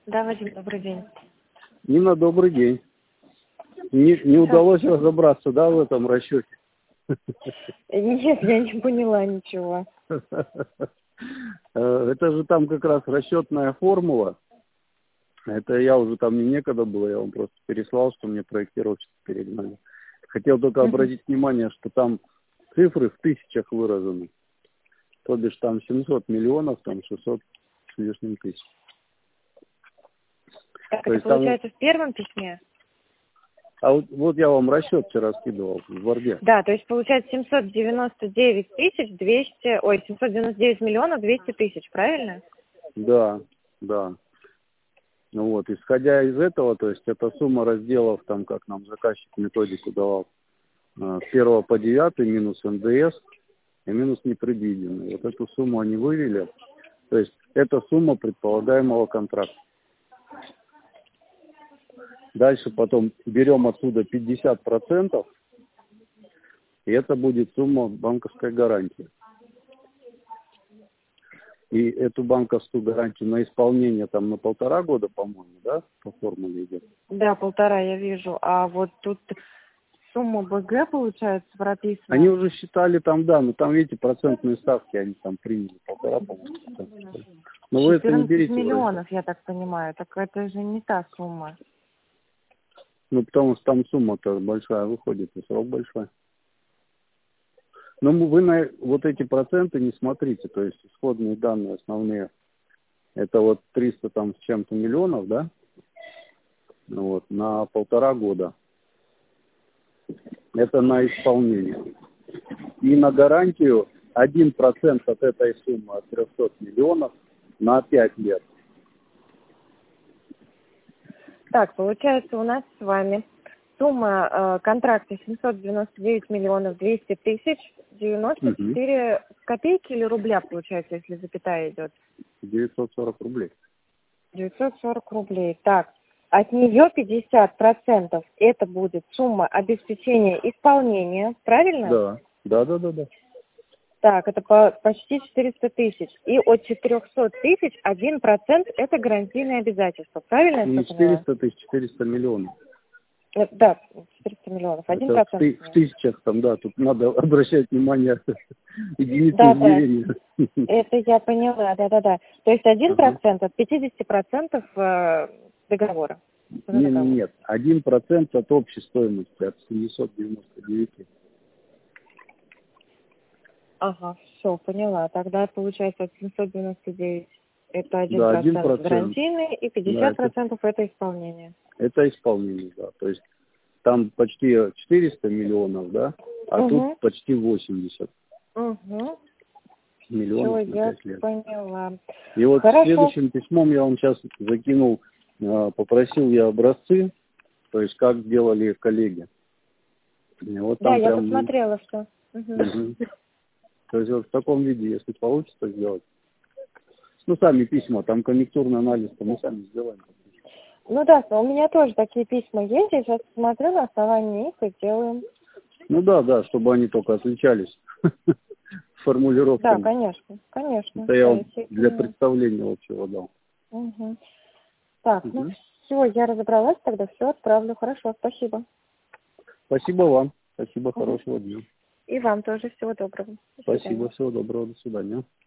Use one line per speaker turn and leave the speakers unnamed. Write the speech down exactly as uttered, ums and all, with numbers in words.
Да, Вадим, добрый день.
Нина, добрый день. Не, не удалось разобраться, да, в этом расчете?
Нет, я не поняла ничего.
Это же там как раз расчетная формула. Это я уже там не некогда было, я вам просто переслал, что мне проектировщики перегнали. Хотел только обратить внимание, что там цифры в тысячах выражены. То бишь там семьсот миллионов, там шестьсот с лишним тысяч.
Так,
То
это
есть там...
получается в первом письме?
А вот, вот я вам расчет вчера скидывал в Word.
Да, то есть получается семьсот девяносто девять тысяч двести, ой, семьсот девяносто девять миллионов двести тысяч, правильно?
Да, да. Ну вот, исходя из этого, то есть это сумма разделов, там, как нам заказчик методику давал, с первого по девятый минус эн дэ эс и минус непредвиденный. Вот эту сумму они вывели. То есть это сумма предполагаемого контракта. Дальше потом берем отсюда пятьдесят процентов, и это будет сумма банковской гарантии. И эту банковскую гарантию на исполнение там на полтора года, по-моему, да, по формуле идет?
Да, полтора я вижу. А вот тут сумма бэ гэ, получается, прописана.
Они уже считали там, да, но там, видите, процентные ставки они там приняли, полтора, по-моему. Но вы это не берите.
Миллионов, я так понимаю. Так это же не та сумма.
Ну, потому что там сумма-то большая выходит, и срок большой. Но вы на вот эти проценты не смотрите, то есть исходные данные основные, это вот триста там с чем-то миллионов, да, ну, вот, на полтора года. Это на исполнение. И на гарантию один процент от этой суммы, от трехсот миллионов, на пять лет.
Так, получается у нас с вами сумма э, контракта семьсот девяносто девять миллионов двести тысяч, девяносто четыре угу. Копейки или рубля, получается, если запятая идет?
девятьсот сорок рублей.
девятьсот сорок рублей. Так, от нее пятьдесят процентов это будет сумма обеспечения исполнения, правильно?
Да, да, да, да, да.
Так, это по, почти четыреста тысяч. И от четырехсот тысяч один процент это гарантийное обязательство, правильно?
Не четыреста тысяч, четыреста миллионов.
Да, четыреста миллионов, один процент.
В, в тысячах там, да, тут надо обращать внимание единицы
да,
измерения.
Да. Это я поняла, да-да-да. То есть один процент от пятидесяти процентов договора.
Нет, нет, один процент от общей стоимости, от семисот девяноста девяти.
Ага, все, поняла. Тогда получается от семисот девяноста девяти это один
да,
процент гарантийный и пятьдесят процентов да, это... это исполнение.
Это исполнение, да. То есть там почти четыреста миллионов, да, а угу. тут почти восемьдесят.
Угу.
Миллионов
Все,
на
я
пять лет.
Поняла.
И вот
Хорошо.
следующим письмом я вам сейчас закинул, попросил я образцы, то есть как делали коллеги. И вот
да,
там
я
прям...
посмотрела все. Угу.
Угу. То есть вот в таком виде, если получится сделать. Ну, сами письма, там конъюнктурный анализ, то мы сами сделаем.
Ну да, у меня тоже такие письма есть, я сейчас смотрю, на основании их и делаем.
Ну да, да, чтобы они только отличались формулировками.
Да, конечно, конечно.
Это я вам для представления общего дал.
Угу. Так, угу. ну все, я разобралась, тогда все отправлю. Хорошо, спасибо.
Спасибо вам. Спасибо, угу. Хорошего дня.
И вам тоже всего доброго.
Спасибо, всего доброго, до свидания.